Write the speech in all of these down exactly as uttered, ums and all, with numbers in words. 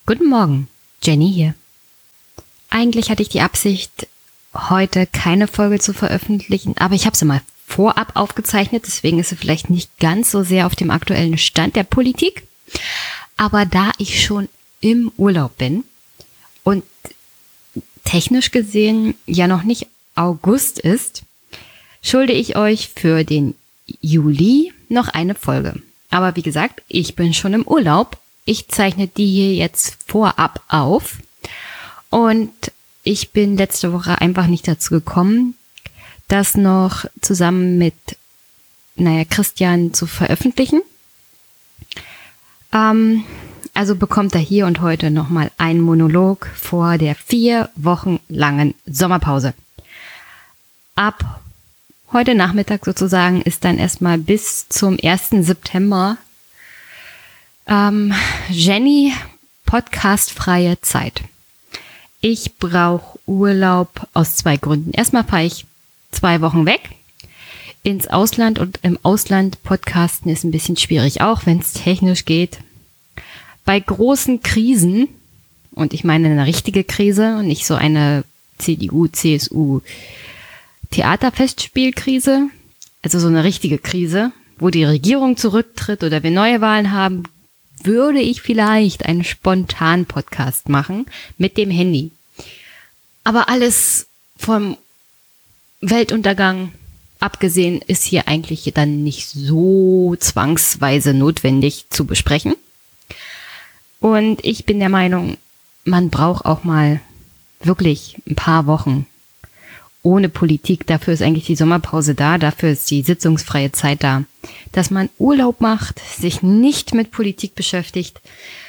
Guten Morgen, Jenny hier. Eigentlich hatte ich die Absicht, heute keine Folge zu veröffentlichen, aber ich habe sie mal vorab aufgezeichnet, deswegen ist sie vielleicht nicht ganz so sehr auf dem aktuellen Stand der Politik. Aber da ich schon im Urlaub bin und technisch gesehen ja noch nicht August ist, schulde ich euch für den Juli noch eine Folge. Aber wie gesagt, ich bin schon im Urlaub. Ich zeichne die hier jetzt vorab auf und ich bin letzte Woche einfach nicht dazu gekommen, das noch zusammen mit, naja, Christian zu veröffentlichen. Ähm, also bekommt er hier und heute nochmal einen Monolog vor der vier Wochen langen Sommerpause. Ab heute Nachmittag sozusagen ist dann erstmal bis zum ersten September Ähm, Jenny, podcastfreie Zeit. Ich brauche Urlaub aus zwei Gründen. Erstmal fahre ich zwei Wochen weg ins Ausland und im Ausland podcasten ist ein bisschen schwierig, auch wenn es technisch geht. Bei großen Krisen, und ich meine eine richtige Krise und nicht so eine C D U, C S U Theaterfestspielkrise, also so eine richtige Krise, wo die Regierung zurücktritt oder wir neue Wahlen haben, würde ich vielleicht einen spontanen Podcast machen mit dem Handy. Aber alles vom Weltuntergang abgesehen ist hier eigentlich dann nicht so zwangsweise notwendig zu besprechen. Und ich bin der Meinung, man braucht auch mal wirklich ein paar Wochen ohne Politik. Dafür ist eigentlich die Sommerpause da, dafür ist die sitzungsfreie Zeit da. Dass man Urlaub macht, sich nicht mit Politik beschäftigt,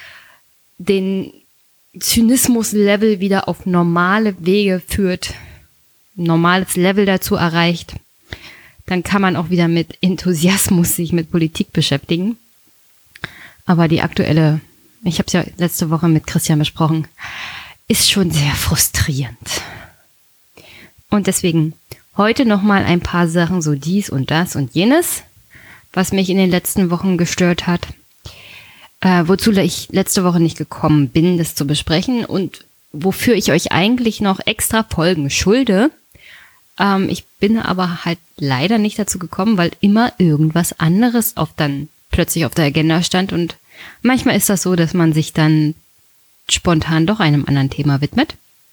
den Zynismus-Level wieder auf normale Wege führt, ein normales Level dazu erreicht, dann kann man auch wieder mit Enthusiasmus sich mit Politik beschäftigen. Aber die aktuelle, ich habe es ja letzte Woche mit Christian besprochen, ist schon sehr frustrierend. Und deswegen heute nochmal ein paar Sachen, so dies und das und jenes, was mich in den letzten Wochen gestört hat, äh, wozu ich letzte Woche nicht gekommen bin, das zu besprechen und wofür ich euch eigentlich noch extra Folgen schulde. Ähm, ich bin aber halt leider nicht dazu gekommen, weil immer irgendwas anderes auf dann plötzlich auf der Agenda stand und manchmal ist das so, dass man sich dann spontan doch einem anderen Thema widmet.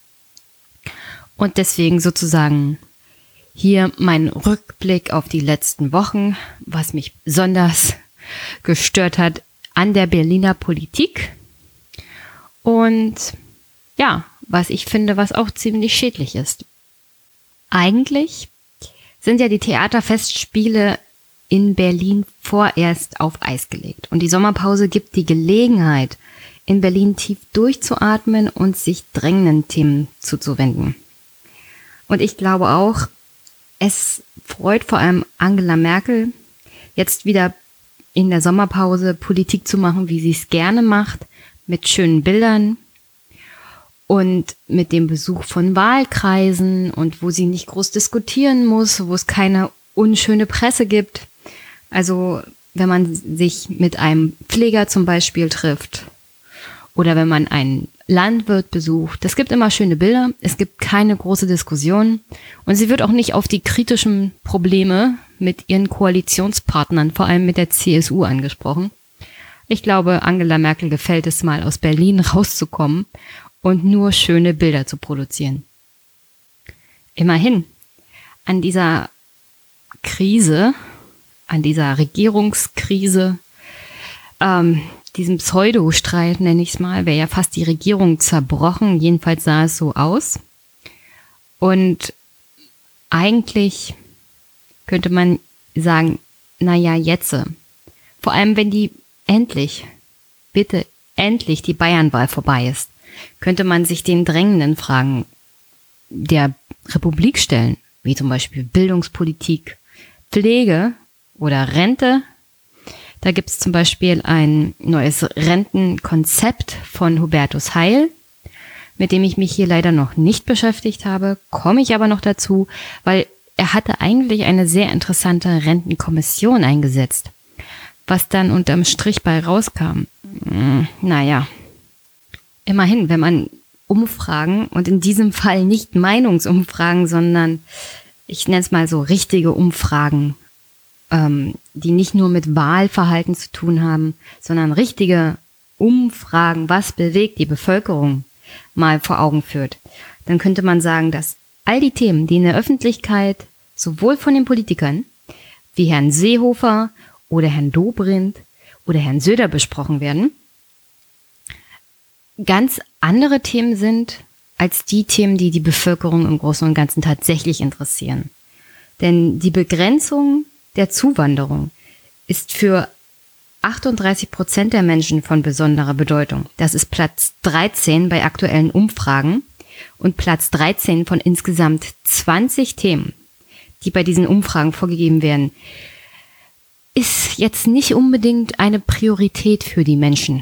Und deswegen sozusagen hier mein Rückblick auf die letzten Wochen, was mich besonders gestört hat an der Berliner Politik. Und ja, was ich finde, was auch ziemlich schädlich ist. Eigentlich sind ja die Theaterfestspiele in Berlin vorerst auf Eis gelegt. Und die Sommerpause gibt die Gelegenheit, in Berlin tief durchzuatmen und sich drängenden Themen zuzuwenden. Und ich glaube auch, es freut vor allem Angela Merkel, jetzt wieder in der Sommerpause Politik zu machen, wie sie es gerne macht, mit schönen Bildern und mit dem Besuch von Wahlkreisen und wo sie nicht groß diskutieren muss, wo es keine unschöne Presse gibt. Also wenn man sich mit einem Pfleger zum Beispiel trifft oder wenn man einen Landwirt besucht. Es gibt immer schöne Bilder, es gibt keine große Diskussion und sie wird auch nicht auf die kritischen Probleme mit ihren Koalitionspartnern, vor allem mit der C S U, angesprochen. Ich glaube, Angela Merkel gefällt es mal, aus Berlin rauszukommen und nur schöne Bilder zu produzieren. Immerhin, an dieser Krise, an dieser Regierungskrise, ähm, diesem Pseudo-Streit, nenne ich es mal, wäre ja fast die Regierung zerbrochen. Jedenfalls sah es so aus. Und eigentlich könnte man sagen, naja, jetzt. Vor allem, wenn die endlich, bitte endlich die Bayernwahl vorbei ist, könnte man sich den drängenden Fragen der Republik stellen, wie zum Beispiel Bildungspolitik, Pflege oder Rente. Da gibt es zum Beispiel ein neues Rentenkonzept von Hubertus Heil, mit dem ich mich hier leider noch nicht beschäftigt habe, komme ich aber noch dazu, weil er hatte eigentlich eine sehr interessante Rentenkommission eingesetzt. Was dann unterm Strich bei rauskam, naja, immerhin, wenn man Umfragen, und in diesem Fall nicht Meinungsumfragen, sondern ich nenne es mal so richtige Umfragen, ähm, die nicht nur mit Wahlverhalten zu tun haben, sondern richtige Umfragen, was bewegt die Bevölkerung, mal vor Augen führt, dann könnte man sagen, dass all die Themen, die in der Öffentlichkeit sowohl von den Politikern wie Herrn Seehofer oder Herrn Dobrindt oder Herrn Söder besprochen werden, ganz andere Themen sind als die Themen, die die Bevölkerung im Großen und Ganzen tatsächlich interessieren. Denn die Begrenzung der Zuwanderung ist für achtunddreißig Prozent der Menschen von besonderer Bedeutung. Das ist Platz dreizehn bei aktuellen Umfragen und Platz dreizehn von insgesamt zwanzig Themen, die bei diesen Umfragen vorgegeben werden, ist jetzt nicht unbedingt eine Priorität für die Menschen.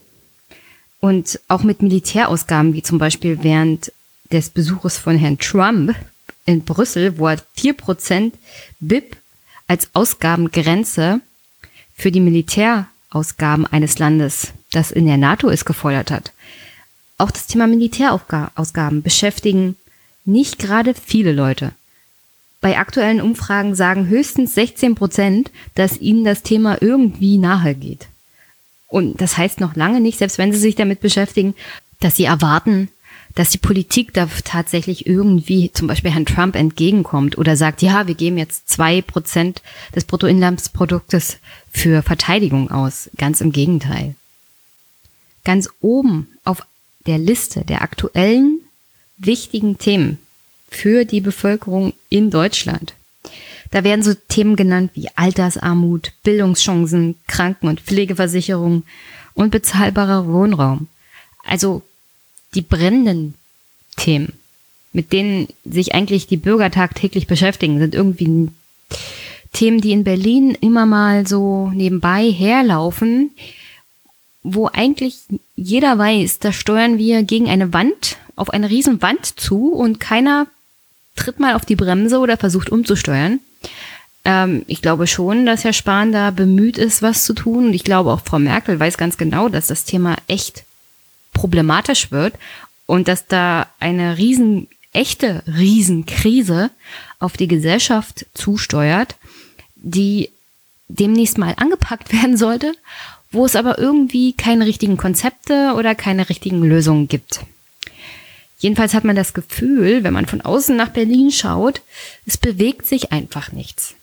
Und auch mit Militärausgaben, wie zum Beispiel während des Besuches von Herrn Trump in Brüssel, wo er vier Prozent B I P als Ausgabengrenze für die Militärausgaben eines Landes, das in der NATO ist, gefordert hat. Auch das Thema Militärausgaben beschäftigen nicht gerade viele Leute. Bei aktuellen Umfragen sagen höchstens sechzehn Prozent, dass ihnen das Thema irgendwie nahe geht. Und das heißt noch lange nicht, selbst wenn sie sich damit beschäftigen, dass sie erwarten, dass die Politik da tatsächlich irgendwie zum Beispiel Herrn Trump entgegenkommt oder sagt, ja, wir geben jetzt zwei Prozent des Bruttoinlandsproduktes für Verteidigung aus. Ganz im Gegenteil. Ganz oben auf der Liste der aktuellen wichtigen Themen für die Bevölkerung in Deutschland, da werden so Themen genannt wie Altersarmut, Bildungschancen, Kranken- und Pflegeversicherung und bezahlbarer Wohnraum. Also die brennenden Themen, mit denen sich eigentlich die Bürger tagtäglich beschäftigen, sind irgendwie Themen, die in Berlin immer mal so nebenbei herlaufen, wo eigentlich jeder weiß, da steuern wir gegen eine Wand, auf eine riesen Wand zu und keiner tritt mal auf die Bremse oder versucht umzusteuern. Ähm, ich glaube schon, dass Herr Spahn da bemüht ist, was zu tun. Und ich glaube auch Frau Merkel weiß ganz genau, dass das Thema echt problematisch wird und dass da eine riesen, echte Riesenkrise auf die Gesellschaft zusteuert, die demnächst mal angepackt werden sollte, wo es aber irgendwie keine richtigen Konzepte oder keine richtigen Lösungen gibt. Jedenfalls hat man das Gefühl, wenn man von außen nach Berlin schaut, es bewegt sich einfach nichts.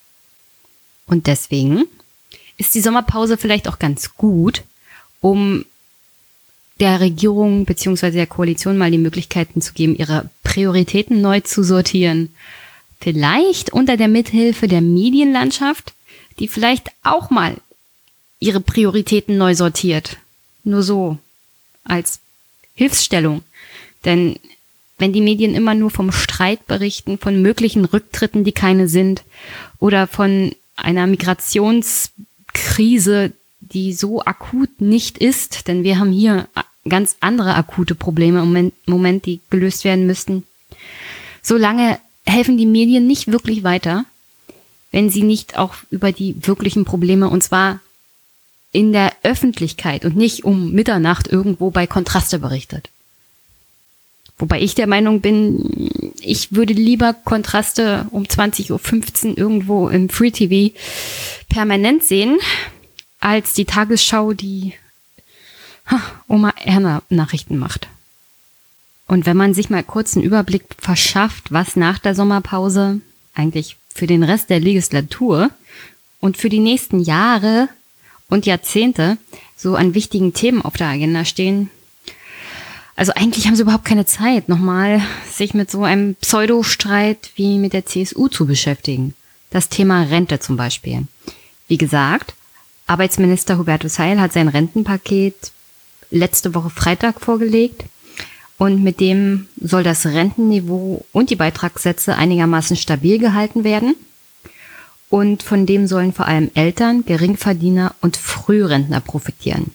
Und deswegen ist die Sommerpause vielleicht auch ganz gut, um der Regierung bzw. der Koalition mal die Möglichkeiten zu geben, ihre Prioritäten neu zu sortieren. Vielleicht unter der Mithilfe der Medienlandschaft, die vielleicht auch mal ihre Prioritäten neu sortiert. Nur so, als Hilfsstellung. Denn wenn die Medien immer nur vom Streit berichten, von möglichen Rücktritten, die keine sind, oder von einer Migrationskrise, die so akut nicht ist, denn wir haben hier ganz andere akute Probleme im Moment, Moment, die gelöst werden müssten. Solange helfen die Medien nicht wirklich weiter, wenn sie nicht auch über die wirklichen Probleme, und zwar in der Öffentlichkeit und nicht um Mitternacht irgendwo bei Kontraste berichtet. Wobei ich der Meinung bin, ich würde lieber Kontraste um zwanzig Uhr fünfzehn irgendwo im Free T V permanent sehen, als die Tagesschau, die ha, Oma Erna Nachrichten macht. Und wenn man sich mal kurz einen Überblick verschafft, was nach der Sommerpause eigentlich für den Rest der Legislatur und für die nächsten Jahre und Jahrzehnte so an wichtigen Themen auf der Agenda stehen. Also eigentlich haben sie überhaupt keine Zeit, nochmal sich mit so einem Pseudostreit wie mit der C S U zu beschäftigen. Das Thema Rente zum Beispiel. Wie gesagt, Arbeitsminister Hubertus Heil hat sein Rentenpaket letzte Woche Freitag vorgelegt und mit dem soll das Rentenniveau und die Beitragssätze einigermaßen stabil gehalten werden. Und von dem sollen vor allem Eltern, Geringverdiener und Frührentner profitieren.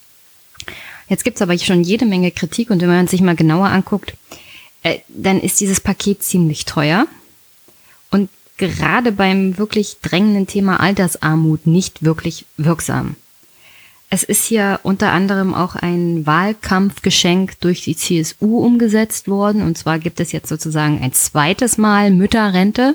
Jetzt gibt's aber schon jede Menge Kritik und wenn man sich mal genauer anguckt, äh, dann ist dieses Paket ziemlich teuer und gerade beim wirklich drängenden Thema Altersarmut nicht wirklich wirksam. Es ist ja unter anderem auch ein Wahlkampfgeschenk durch die C S U umgesetzt worden. Und zwar gibt es jetzt sozusagen ein zweites Mal Mütterrente.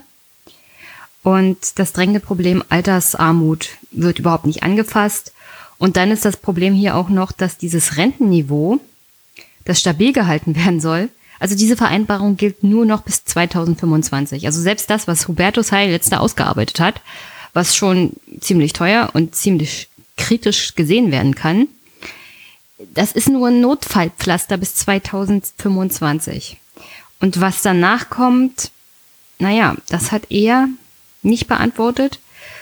Und das drängende Problem Altersarmut wird überhaupt nicht angefasst. Und dann ist das Problem hier auch noch, dass dieses Rentenniveau, das stabil gehalten werden soll, also diese Vereinbarung gilt nur noch bis zweitausendfünfundzwanzig. Also selbst das, was Hubertus Heil letzte ausgearbeitet hat, was schon ziemlich teuer und ziemlich kritisch gesehen werden kann, das ist nur ein Notfallpflaster bis zweitausendfünfundzwanzig. Und was danach kommt, naja, das hat er nicht beantwortet.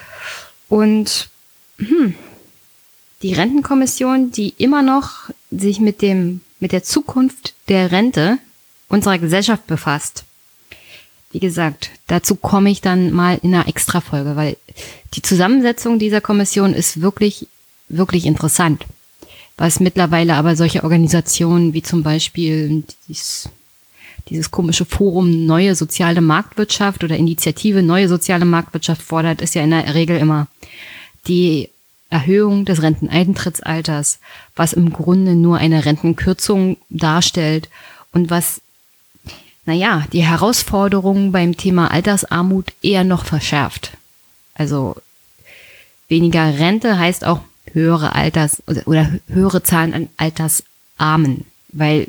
Und hm, die Rentenkommission, die immer noch sich mit dem, mit der Zukunft der Rente unserer Gesellschaft befasst. Wie gesagt, dazu komme ich dann mal in einer Extrafolge, weil die Zusammensetzung dieser Kommission ist wirklich, wirklich interessant. Was mittlerweile aber solche Organisationen wie zum Beispiel dieses, dieses komische Forum Neue Soziale Marktwirtschaft oder Initiative Neue Soziale Marktwirtschaft fordert, ist ja in der Regel immer die Erhöhung des Renteneintrittsalters, was im Grunde nur eine Rentenkürzung darstellt und was, naja, die Herausforderungen beim Thema Altersarmut eher noch verschärft. Also weniger Rente heißt auch höhere Alters- oder, oder höhere Zahlen an Altersarmen, weil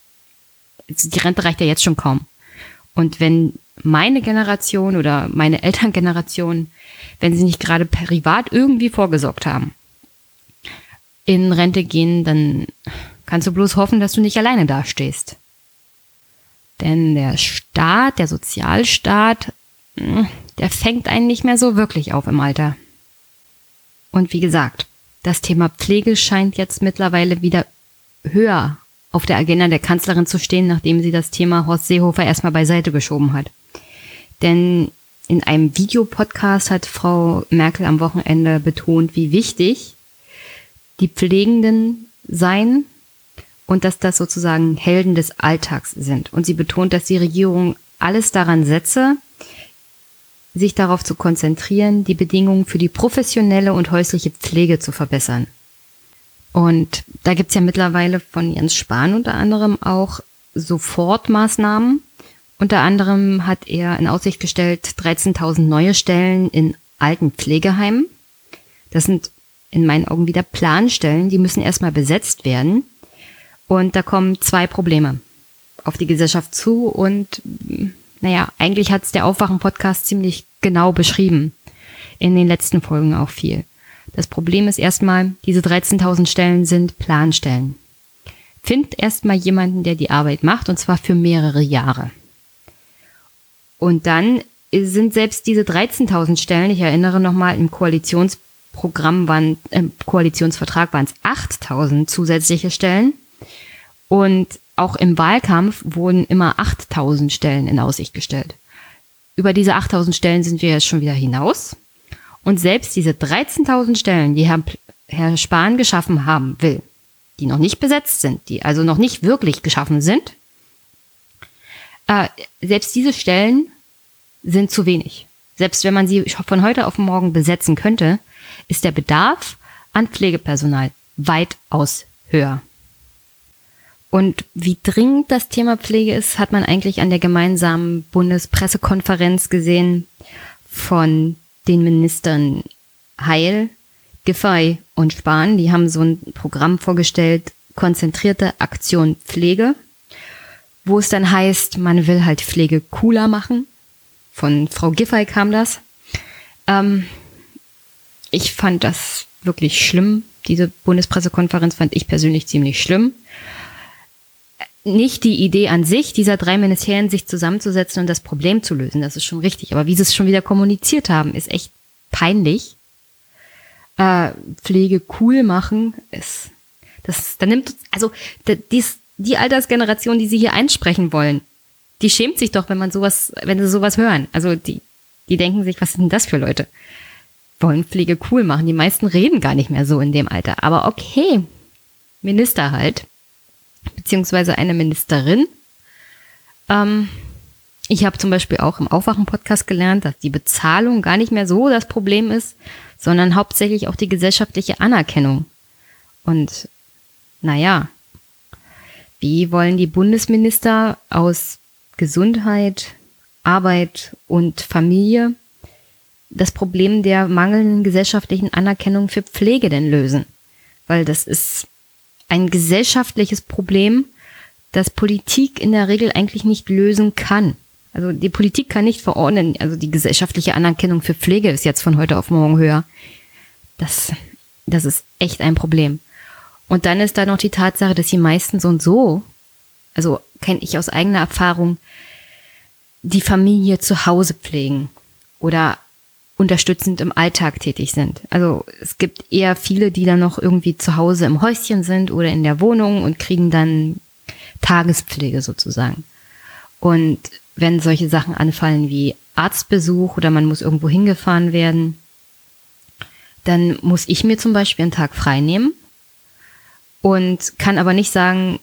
die Rente reicht ja jetzt schon kaum. Und wenn meine Generation oder meine Elterngeneration, wenn sie nicht gerade privat irgendwie vorgesorgt haben, in Rente gehen, dann kannst du bloß hoffen, dass du nicht alleine dastehst. Denn der Staat, der Sozialstaat, der fängt einen nicht mehr so wirklich auf im Alter. Und wie gesagt, das Thema Pflege scheint jetzt mittlerweile wieder höher auf der Agenda der Kanzlerin zu stehen, nachdem sie das Thema Horst Seehofer erstmal beiseite geschoben hat. Denn in einem Videopodcast hat Frau Merkel am Wochenende betont, wie wichtig die Pflegenden seien und dass das sozusagen Helden des Alltags sind. Und sie betont, dass die Regierung alles daran setze, sich darauf zu konzentrieren, die Bedingungen für die professionelle und häusliche Pflege zu verbessern. Und da gibt's ja mittlerweile von Jens Spahn unter anderem auch Sofortmaßnahmen. Unter anderem hat er in Aussicht gestellt dreizehntausend neue Stellen in alten Pflegeheimen. Das sind in meinen Augen wieder Planstellen, die müssen erstmal besetzt werden. Und da kommen zwei Probleme auf die Gesellschaft zu und naja, eigentlich hat's der Aufwachen-Podcast ziemlich genau beschrieben. In den letzten Folgen auch viel. Das Problem ist erstmal, diese dreizehntausend Stellen sind Planstellen. Find erstmal jemanden, der die Arbeit macht, und zwar für mehrere Jahre. Und dann sind selbst diese dreizehntausend Stellen, ich erinnere nochmal, im Koalitionsprogramm waren, im Koalitionsvertrag waren es achttausend zusätzliche Stellen. Und auch im Wahlkampf wurden immer achttausend Stellen in Aussicht gestellt. Über diese achttausend Stellen sind wir jetzt schon wieder hinaus. Und selbst diese dreizehntausend Stellen, die Herr, Herr Spahn geschaffen haben will, die noch nicht besetzt sind, die also noch nicht wirklich geschaffen sind, äh, selbst diese Stellen sind zu wenig. Selbst wenn man sie von heute auf morgen besetzen könnte, ist der Bedarf an Pflegepersonal weitaus höher. Und wie dringend das Thema Pflege ist, hat man eigentlich an der gemeinsamen Bundespressekonferenz gesehen von den Ministern Heil, Giffey und Spahn. Die haben so ein Programm vorgestellt, konzentrierte Aktion Pflege, wo es dann heißt, man will halt Pflege cooler machen. Von Frau Giffey kam das. Ähm, ich fand das wirklich schlimm. Diese Bundespressekonferenz fand ich persönlich ziemlich schlimm. Nicht die Idee an sich, dieser drei Ministerien sich zusammenzusetzen und das Problem zu lösen, das ist schon richtig. Aber wie sie es schon wieder kommuniziert haben, ist echt peinlich. Äh, Pflege cool machen, ist, das, da nimmt, also, die, die Altersgeneration, die sie hier einsprechen wollen, die schämt sich doch, wenn man sowas, wenn sie sowas hören. Also, die, die denken sich, was sind denn das für Leute? Wollen Pflege cool machen. Die meisten reden gar nicht mehr so in dem Alter. Aber okay, Minister halt. Beziehungsweise eine Ministerin. Ähm, ich habe zum Beispiel auch im Aufwachen-Podcast gelernt, dass die Bezahlung gar nicht mehr so das Problem ist, sondern hauptsächlich auch die gesellschaftliche Anerkennung. Und naja, wie wollen die Bundesminister aus Gesundheit, Arbeit und Familie das Problem der mangelnden gesellschaftlichen Anerkennung für Pflege denn lösen? Weil das ist ein gesellschaftliches Problem, das Politik in der Regel eigentlich nicht lösen kann. Also die Politik kann nicht verordnen, also die gesellschaftliche Anerkennung für Pflege ist jetzt von heute auf morgen höher. Das, das ist echt ein Problem. Und dann ist da noch die Tatsache, dass die meisten so und so, also kenne ich aus eigener Erfahrung, die Familie zu Hause pflegen oder unterstützend im Alltag tätig sind. Also es gibt eher viele, die dann noch irgendwie zu Hause im Häuschen sind oder in der Wohnung und kriegen dann Tagespflege sozusagen. Und wenn solche Sachen anfallen wie Arztbesuch oder man muss irgendwo hingefahren werden, dann muss ich mir zum Beispiel einen Tag frei nehmen und kann aber nicht sagen,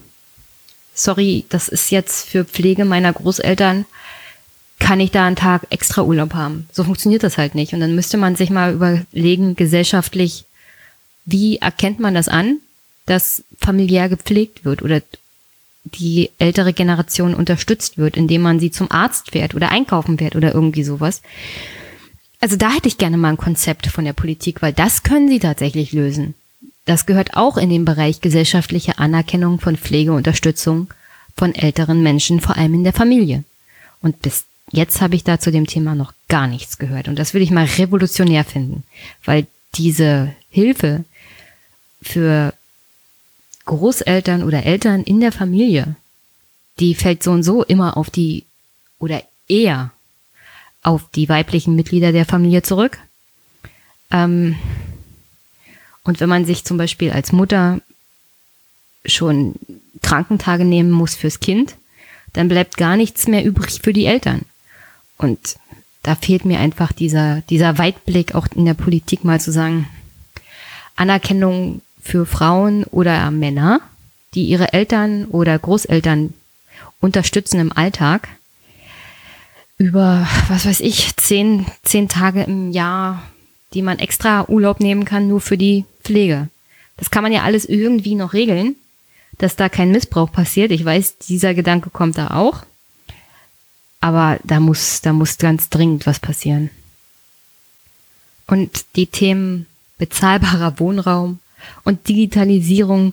sorry, das ist jetzt für Pflege meiner Großeltern, kann ich da einen Tag extra Urlaub haben. So funktioniert das halt nicht. Und dann müsste man sich mal überlegen, gesellschaftlich, wie erkennt man das an, dass familiär gepflegt wird oder die ältere Generation unterstützt wird, indem man sie zum Arzt fährt oder einkaufen fährt oder irgendwie sowas. Also da hätte ich gerne mal ein Konzept von der Politik, weil das können sie tatsächlich lösen. Das gehört auch in den Bereich gesellschaftliche Anerkennung von Pflegeunterstützung von älteren Menschen, vor allem in der Familie. Und bis jetzt habe ich da zu dem Thema noch gar nichts gehört. Und das würde ich mal revolutionär finden, weil diese Hilfe für Großeltern oder Eltern in der Familie, die fällt so und so immer auf die oder eher auf die weiblichen Mitglieder der Familie zurück. Ähm, und wenn man sich zum Beispiel als Mutter schon Krankentage nehmen muss fürs Kind, dann bleibt gar nichts mehr übrig für die Eltern. Und da fehlt mir einfach dieser, dieser Weitblick auch in der Politik mal zu sagen, Anerkennung für Frauen oder Männer, die ihre Eltern oder Großeltern unterstützen im Alltag, über, was weiß ich, zehn, zehn Tage im Jahr, die man extra Urlaub nehmen kann, nur für die Pflege. Das kann man ja alles irgendwie noch regeln, dass da kein Missbrauch passiert. Ich weiß, dieser Gedanke kommt da auch. Aber da muss, da muss ganz dringend was passieren. Und die Themen bezahlbarer Wohnraum und Digitalisierung,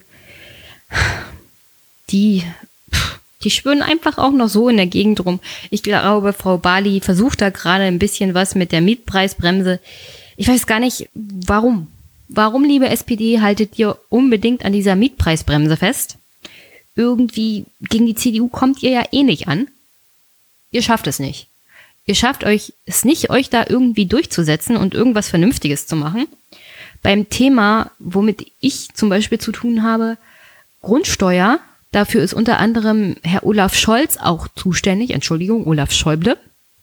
die, die schwören einfach auch noch so in der Gegend rum. Ich glaube, Frau Barley versucht da gerade ein bisschen was mit der Mietpreisbremse. Ich weiß gar nicht, warum. Warum, liebe S P D, haltet ihr unbedingt an dieser Mietpreisbremse fest? Irgendwie gegen die C D U kommt ihr ja eh nicht an. Ihr schafft es nicht. Ihr schafft euch es nicht, euch da irgendwie durchzusetzen und irgendwas Vernünftiges zu machen. Beim Thema, womit ich zum Beispiel zu tun habe, Grundsteuer, dafür ist unter anderem Herr Olaf Scholz auch zuständig, Entschuldigung, Olaf Schäuble.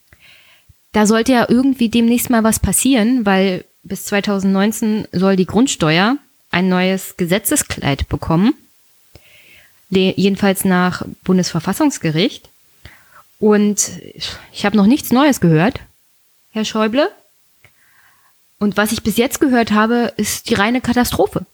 Da sollte ja irgendwie demnächst mal was passieren, weil bis zwanzig neunzehn soll die Grundsteuer ein neues Gesetzeskleid bekommen. Jedenfalls nach Bundesverfassungsgericht. Und ich habe noch nichts Neues gehört, Herr Schäuble. Und was ich bis jetzt gehört habe, ist die reine Katastrophe.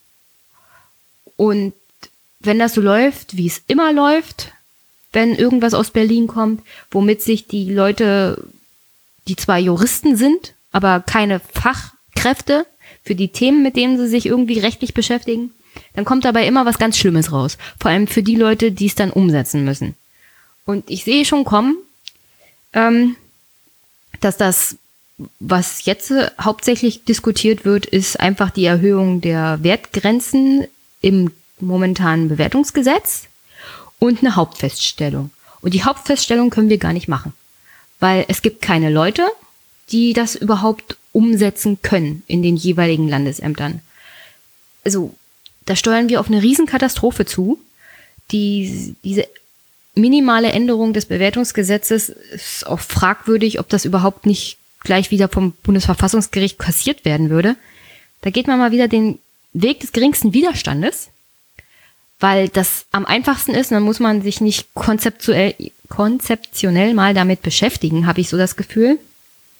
Und wenn das so läuft, wie es immer läuft, wenn irgendwas aus Berlin kommt, womit sich die Leute, die zwar Juristen sind, aber keine Fachkräfte für die Themen, mit denen sie sich irgendwie rechtlich beschäftigen, dann kommt dabei immer was ganz Schlimmes raus. Vor allem für die Leute, die es dann umsetzen müssen. Und ich sehe schon kommen, ähm, dass das, was jetzt hauptsächlich diskutiert wird, ist einfach die Erhöhung der Wertgrenzen im momentanen Bewertungsgesetz und eine Hauptfeststellung. Und die Hauptfeststellung können wir gar nicht machen, weil es gibt keine Leute, die das überhaupt umsetzen können in den jeweiligen Landesämtern. Also da steuern wir auf eine Riesenkatastrophe zu. Die, diese minimale Änderung des Bewertungsgesetzes ist auch fragwürdig, ob das überhaupt nicht gleich wieder vom Bundesverfassungsgericht kassiert werden würde. Da geht man mal wieder den Weg des geringsten Widerstandes, weil das am einfachsten ist, dann muss man sich nicht konzeptuell, konzeptionell mal damit beschäftigen, habe ich so das Gefühl.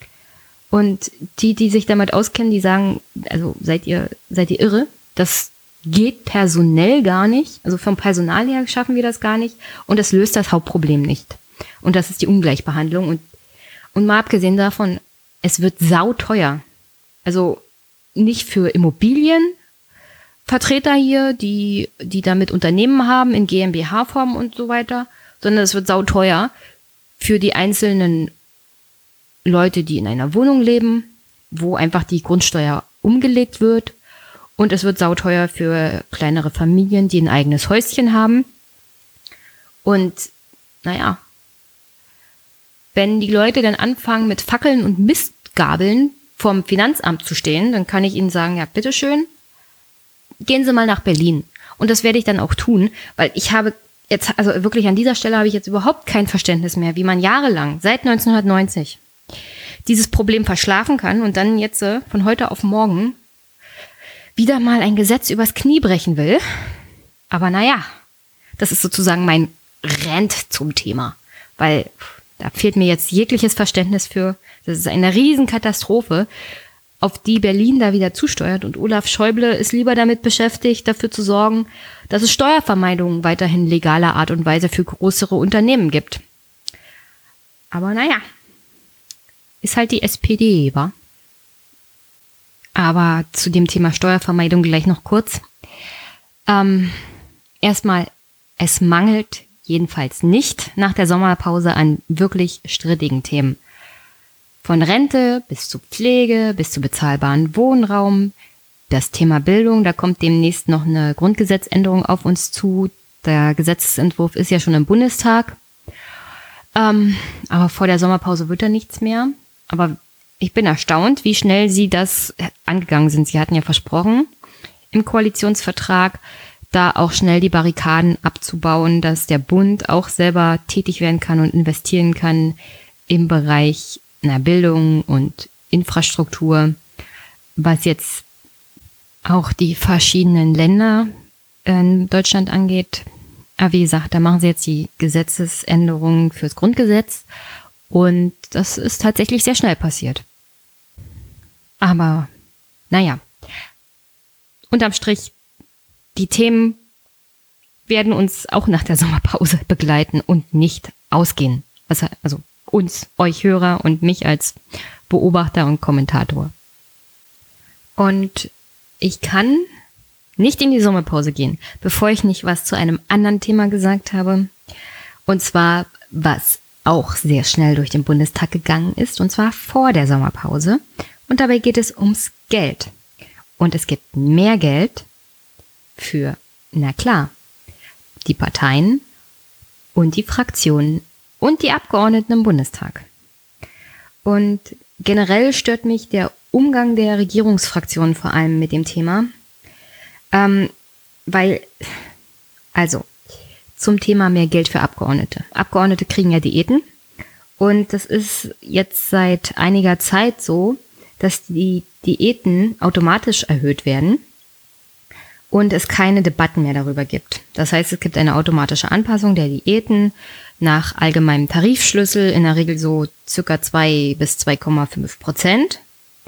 Und die, die sich damit auskennen, die sagen, also seid ihr, seid ihr irre? Das geht personell gar nicht. Also vom Personal her schaffen wir das gar nicht. Und das löst das Hauptproblem nicht. Und das ist die Ungleichbehandlung. Und, und mal abgesehen davon, es wird sauteuer. Also nicht für Immobilienvertreter hier, die, die damit Unternehmen haben in GmbH-Form und so weiter, sondern es wird sauteuer für die einzelnen Leute, die in einer Wohnung leben, wo einfach die Grundsteuer umgelegt wird. Und es wird sauteuer für kleinere Familien, die ein eigenes Häuschen haben. Und naja, wenn die Leute dann anfangen mit Fackeln und Mistgabeln vorm Finanzamt zu stehen, dann kann ich ihnen sagen, ja, bitteschön, gehen Sie mal nach Berlin. Und das werde ich dann auch tun, weil ich habe jetzt, also wirklich an dieser Stelle habe ich jetzt überhaupt kein Verständnis mehr, wie man jahrelang, seit neunzehnhundertneunzig, dieses Problem verschlafen kann und dann jetzt äh, von heute auf morgen wieder mal ein Gesetz übers Knie brechen will. Aber naja, das ist sozusagen mein Rant zum Thema, weil da fehlt mir jetzt jegliches Verständnis für. Das ist eine Riesenkatastrophe, auf die Berlin da wieder zusteuert. Und Olaf Schäuble ist lieber damit beschäftigt, dafür zu sorgen, dass es Steuervermeidung weiterhin legaler Art und Weise für größere Unternehmen gibt. Aber naja, ist halt die S P D, wa? Aber zu dem Thema Steuervermeidung gleich noch kurz. Ähm, erstmal, es mangelt jedenfalls nicht nach der Sommerpause an wirklich strittigen Themen. Von Rente bis zu Pflege, bis zu bezahlbaren Wohnraum. Das Thema Bildung, da kommt demnächst noch eine Grundgesetzänderung auf uns zu. Der Gesetzesentwurf ist ja schon im Bundestag. Ähm, aber vor der Sommerpause wird da nichts mehr. Aber ich bin erstaunt, wie schnell Sie das angegangen sind. Sie hatten ja versprochen, im Koalitionsvertrag da auch schnell die Barrikaden abzubauen, dass der Bund auch selber tätig werden kann und investieren kann im Bereich na, Bildung und Infrastruktur, was jetzt auch die verschiedenen Länder in Deutschland angeht. Aber wie gesagt, da machen Sie jetzt die Gesetzesänderungen fürs Grundgesetz und das ist tatsächlich sehr schnell passiert. Aber, naja, unterm Strich, die Themen werden uns auch nach der Sommerpause begleiten und nicht ausgehen. Also, also uns, euch Hörer und mich als Beobachter und Kommentator. Und ich kann nicht in die Sommerpause gehen, bevor ich nicht was zu einem anderen Thema gesagt habe. Und zwar, was auch sehr schnell durch den Bundestag gegangen ist, und zwar vor der Sommerpause. Und dabei geht es ums Geld. Und es gibt mehr Geld für, na klar, die Parteien und die Fraktionen und die Abgeordneten im Bundestag. Und generell stört mich der Umgang der Regierungsfraktionen vor allem mit dem Thema, ähm, weil, also, zum Thema mehr Geld für Abgeordnete. Abgeordnete kriegen ja Diäten und das ist jetzt seit einiger Zeit so, dass die Diäten automatisch erhöht werden und es keine Debatten mehr darüber gibt. Das heißt, es gibt eine automatische Anpassung der Diäten nach allgemeinem Tarifschlüssel, in der Regel so circa zwei bis zwei Komma fünf Prozent.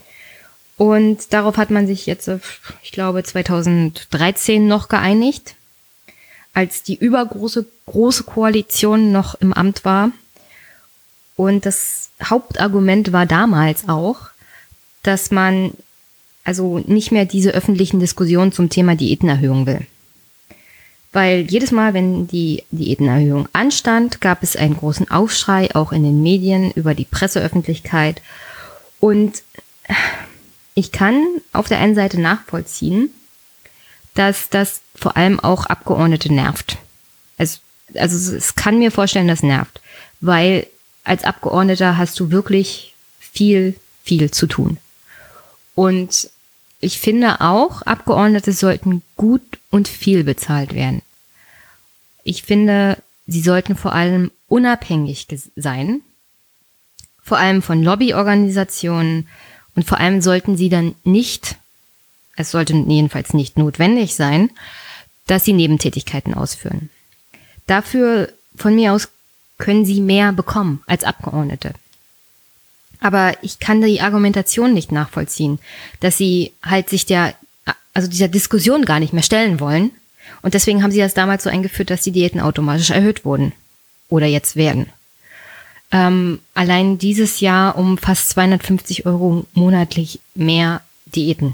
Und darauf hat man sich jetzt, ich glaube, zweitausenddreizehn noch geeinigt, als die übergroße große Koalition noch im Amt war. Und das Hauptargument war damals auch, dass man also nicht mehr diese öffentlichen Diskussionen zum Thema Diätenerhöhung will. Weil jedes Mal, wenn die Diätenerhöhung anstand, gab es einen großen Aufschrei, auch in den Medien, über die Presseöffentlichkeit. Und ich kann auf der einen Seite nachvollziehen, dass das vor allem auch Abgeordnete nervt. Also, also es kann mir vorstellen, das nervt. Weil als Abgeordneter hast du wirklich viel, viel zu tun. Und ich finde auch, Abgeordnete sollten gut und viel bezahlt werden. Ich finde, sie sollten vor allem unabhängig sein, vor allem von Lobbyorganisationen und vor allem sollten sie dann nicht, es sollte jedenfalls nicht notwendig sein, dass sie Nebentätigkeiten ausführen. Dafür von mir aus können sie mehr bekommen als Abgeordnete. Aber ich kann die Argumentation nicht nachvollziehen, dass sie halt sich der also dieser Diskussion gar nicht mehr stellen wollen. Und deswegen haben sie das damals so eingeführt, dass die Diäten automatisch erhöht wurden. Oder jetzt werden. Ähm, allein dieses Jahr um fast zweihundertfünfzig Euro monatlich mehr Diäten.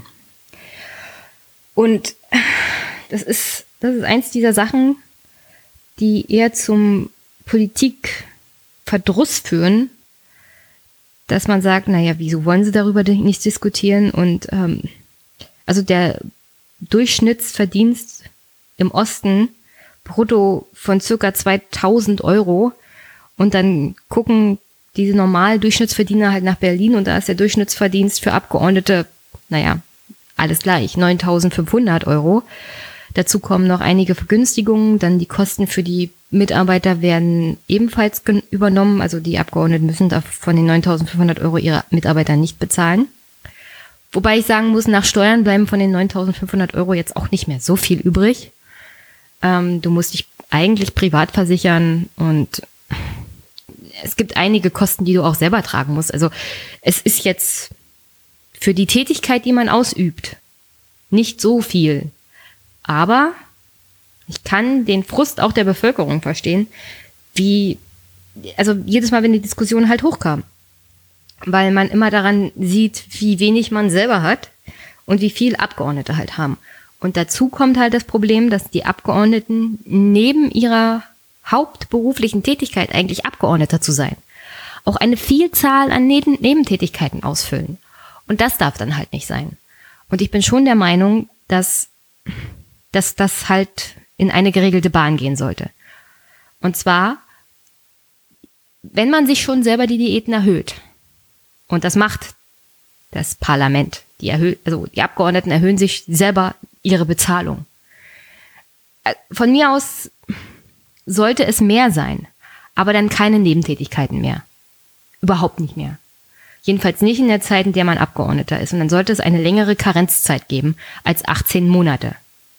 Und das ist, das ist eins dieser Sachen, die eher zum Politikverdruss führen, dass man sagt, naja, wieso wollen sie darüber nicht diskutieren? Und ähm, also der Durchschnittsverdienst im Osten brutto von circa zweitausend Euro und dann gucken diese normalen Durchschnittsverdiener halt nach Berlin und da ist der Durchschnittsverdienst für Abgeordnete, naja, alles gleich, neuntausendfünfhundert Euro. Dazu kommen noch einige Vergünstigungen, dann die Kosten für die Mitarbeiter werden ebenfalls übernommen, also die Abgeordneten müssen da von den neuntausendfünfhundert Euro ihre Mitarbeiter nicht bezahlen. Wobei ich sagen muss, nach Steuern bleiben von den neuntausendfünfhundert Euro jetzt auch nicht mehr so viel übrig. Ähm, du musst dich eigentlich privat versichern und es gibt einige Kosten, die du auch selber tragen musst. Also es ist jetzt für die Tätigkeit, die man ausübt, nicht so viel. Aber ich kann den Frust auch der Bevölkerung verstehen, wie, also jedes Mal, wenn die Diskussion halt hochkam. Weil man immer daran sieht, wie wenig man selber hat und wie viel Abgeordnete halt haben. Und dazu kommt halt das Problem, dass die Abgeordneten neben ihrer hauptberuflichen Tätigkeit eigentlich Abgeordneter zu sein, auch eine Vielzahl an Neben- Nebentätigkeiten ausfüllen. Und das darf dann halt nicht sein. Und ich bin schon der Meinung, dass, dass das halt in eine geregelte Bahn gehen sollte. Und zwar, wenn man sich schon selber die Diäten erhöht, und das macht das Parlament, die erhöht, also die Abgeordneten erhöhen sich selber ihre Bezahlung. Von mir aus sollte es mehr sein, aber dann keine Nebentätigkeiten mehr. Überhaupt nicht mehr. Jedenfalls nicht in der Zeit, in der man Abgeordneter ist. Und dann sollte es eine längere Karenzzeit geben als achtzehn Monate.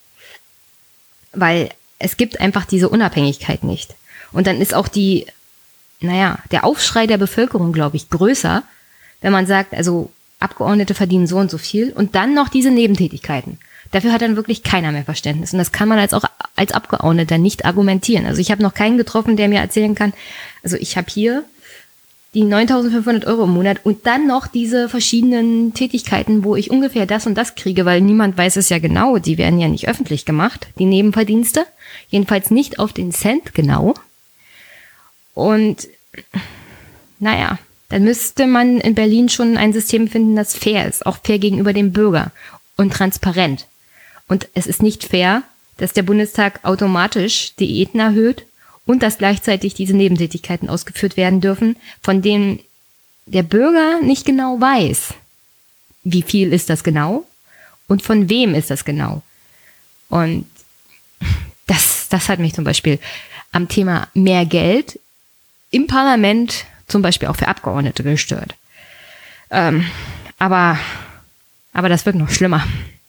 Weil es gibt einfach diese Unabhängigkeit nicht. Und dann ist auch die, naja, der Aufschrei der Bevölkerung, glaube ich, größer, wenn man sagt, also Abgeordnete verdienen so und so viel und dann noch diese Nebentätigkeiten. Dafür hat dann wirklich keiner mehr Verständnis. Und das kann man als auch als Abgeordneter nicht argumentieren. Also ich habe noch keinen getroffen, der mir erzählen kann, also ich habe hier die neuntausendfünfhundert Euro im Monat und dann noch diese verschiedenen Tätigkeiten, wo ich ungefähr das und das kriege, weil niemand weiß es ja genau, die werden ja nicht öffentlich gemacht, die Nebenverdienste. Jedenfalls nicht auf den Cent genau. Und naja, dann müsste man in Berlin schon ein System finden, das fair ist, auch fair gegenüber dem Bürger und transparent. Und es ist nicht fair, dass der Bundestag automatisch Diäten erhöht und dass gleichzeitig diese Nebentätigkeiten ausgeführt werden dürfen, von denen der Bürger nicht genau weiß, wie viel ist das genau und von wem ist das genau. Und das, das hat mich zum Beispiel am Thema mehr Geld im Parlament zum Beispiel auch für Abgeordnete gestört. Ähm, aber, aber das wird noch schlimmer.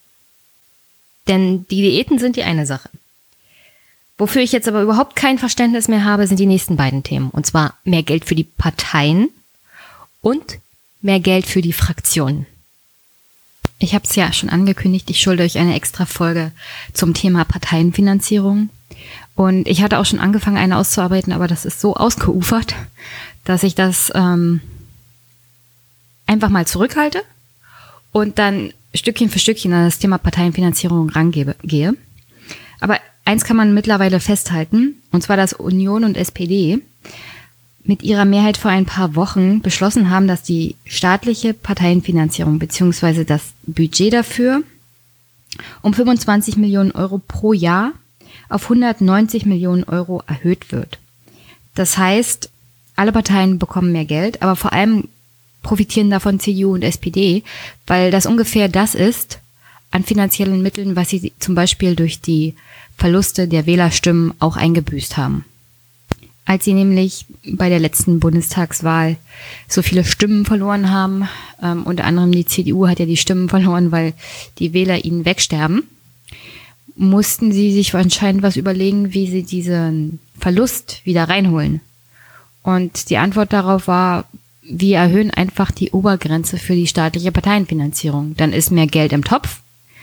Denn die Diäten sind die eine Sache. Wofür ich jetzt aber überhaupt kein Verständnis mehr habe, sind die nächsten beiden Themen. Und zwar mehr Geld für die Parteien und mehr Geld für die Fraktionen. Ich habe es ja schon angekündigt, ich schulde euch eine extra Folge zum Thema Parteienfinanzierung. Und ich hatte auch schon angefangen, eine auszuarbeiten, aber das ist so ausgeufert, dass ich das ähm, einfach mal zurückhalte und dann Stückchen für Stückchen an das Thema Parteienfinanzierung rangehe. Gehe. Aber eins kann man mittlerweile festhalten, und zwar, dass Union und S P D mit ihrer Mehrheit vor ein paar Wochen beschlossen haben, dass die staatliche Parteienfinanzierung bzw. das Budget dafür um fünfundzwanzig Millionen Euro pro Jahr auf hundertneunzig Millionen Euro erhöht wird. Das heißt, alle Parteien bekommen mehr Geld, aber vor allem profitieren davon C D U und S P D, weil das ungefähr das ist an finanziellen Mitteln, was sie zum Beispiel durch die Verluste der Wählerstimmen auch eingebüßt haben. Als sie nämlich bei der letzten Bundestagswahl so viele Stimmen verloren haben, ähm, unter anderem die C D U hat ja die Stimmen verloren, weil die Wähler ihnen wegsterben, mussten sie sich anscheinend was überlegen, wie sie diesen Verlust wieder reinholen. Und die Antwort darauf war, wir erhöhen einfach die Obergrenze für die staatliche Parteienfinanzierung. Dann ist mehr Geld im Topf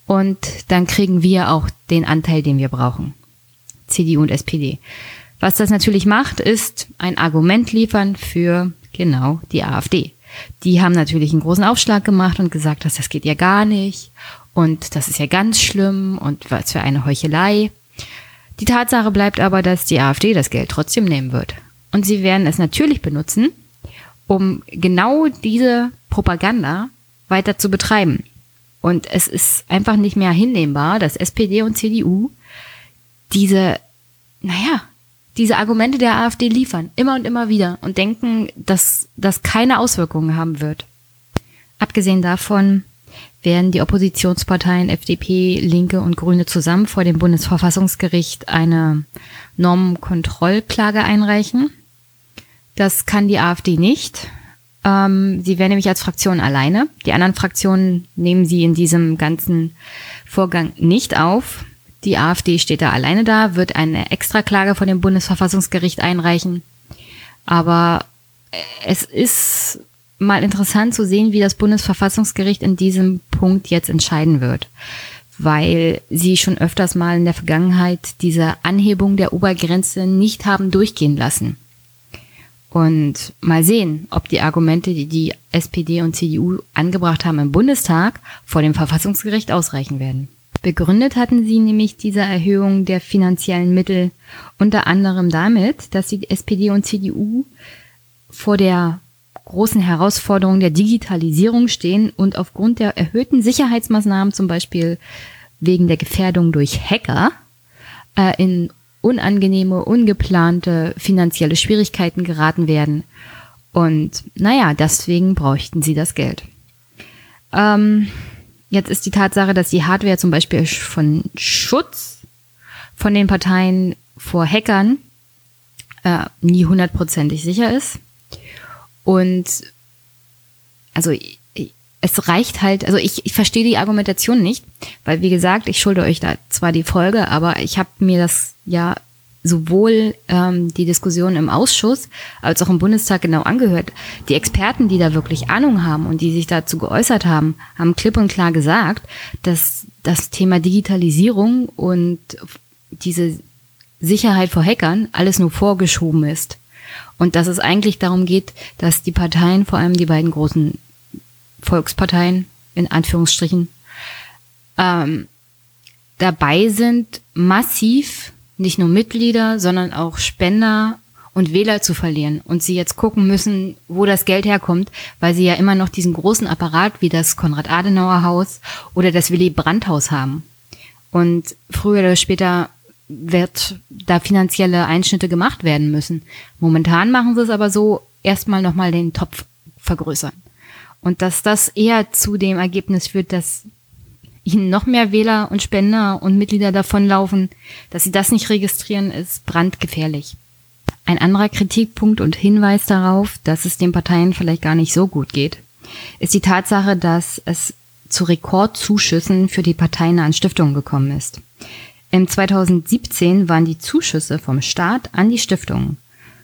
und dann kriegen wir auch den Anteil, den wir brauchen. C D U und S P D. Was das natürlich macht, ist ein Argument liefern für genau die AfD. Die haben natürlich einen großen Aufschlag gemacht und gesagt, dass das geht ja gar nicht und das ist ja ganz schlimm und was für eine Heuchelei. Die Tatsache bleibt aber, dass die AfD das Geld trotzdem nehmen wird. Und sie werden es natürlich benutzen, um genau diese Propaganda weiter zu betreiben. Und es ist einfach nicht mehr hinnehmbar, dass S P D und C D U diese, naja, diese Argumente der AfD liefern, immer und immer wieder und denken, dass das keine Auswirkungen haben wird. Abgesehen davon werden die Oppositionsparteien F D P, Linke und Grüne zusammen vor dem Bundesverfassungsgericht eine Normenkontrollklage einreichen. Das kann die AfD nicht. Ähm, sie wäre nämlich als Fraktion alleine. Die anderen Fraktionen nehmen sie in diesem ganzen Vorgang nicht auf. Die AfD steht da alleine da, wird eine Extraklage vor dem Bundesverfassungsgericht einreichen. Aber es ist mal interessant zu sehen, wie das Bundesverfassungsgericht in diesem Punkt jetzt entscheiden wird. Weil sie schon öfters mal in der Vergangenheit diese Anhebung der Obergrenze nicht haben durchgehen lassen. Und mal sehen, ob die Argumente, die die S P D und C D U angebracht haben im Bundestag, vor dem Verfassungsgericht ausreichen werden. Begründet hatten sie nämlich diese Erhöhung der finanziellen Mittel unter anderem damit, dass die S P D und C D U vor der großen Herausforderung der Digitalisierung stehen und aufgrund der erhöhten Sicherheitsmaßnahmen, zum Beispiel wegen der Gefährdung durch Hacker, äh, in unangenehme, ungeplante finanzielle Schwierigkeiten geraten werden. Und naja, deswegen bräuchten sie das Geld. Ähm... Jetzt ist die Tatsache, dass die Hardware zum Beispiel von Schutz von den Parteien vor Hackern äh, nie hundertprozentig sicher ist. Und also es reicht halt, also ich, ich verstehe die Argumentation nicht, weil wie gesagt, ich schulde euch da zwar die Folge, aber ich habe mir das ja sowohl ähm, die Diskussion im Ausschuss als auch im Bundestag genau angehört. Die Experten, die da wirklich Ahnung haben und die sich dazu geäußert haben, haben klipp und klar gesagt, dass das Thema Digitalisierung und diese Sicherheit vor Hackern alles nur vorgeschoben ist. Und dass es eigentlich darum geht, dass die Parteien, vor allem die beiden großen Volksparteien, in Anführungsstrichen, ähm, dabei sind, massiv nicht nur Mitglieder, sondern auch Spender und Wähler zu verlieren. Und sie jetzt gucken müssen, wo das Geld herkommt, weil sie ja immer noch diesen großen Apparat wie das Konrad-Adenauer-Haus oder das Willy-Brandt-Haus haben. Und früher oder später wird da finanzielle Einschnitte gemacht werden müssen. Momentan machen sie es aber so, erstmal nochmal den Topf vergrößern. Und dass das eher zu dem Ergebnis führt, dass ihnen noch mehr Wähler und Spender und Mitglieder davonlaufen, dass sie das nicht registrieren, ist brandgefährlich. Ein anderer Kritikpunkt und Hinweis darauf, dass es den Parteien vielleicht gar nicht so gut geht, ist die Tatsache, dass es zu Rekordzuschüssen für die parteinahen Stiftungen gekommen ist. Im zweitausendsiebzehn waren die Zuschüsse vom Staat an die Stiftungen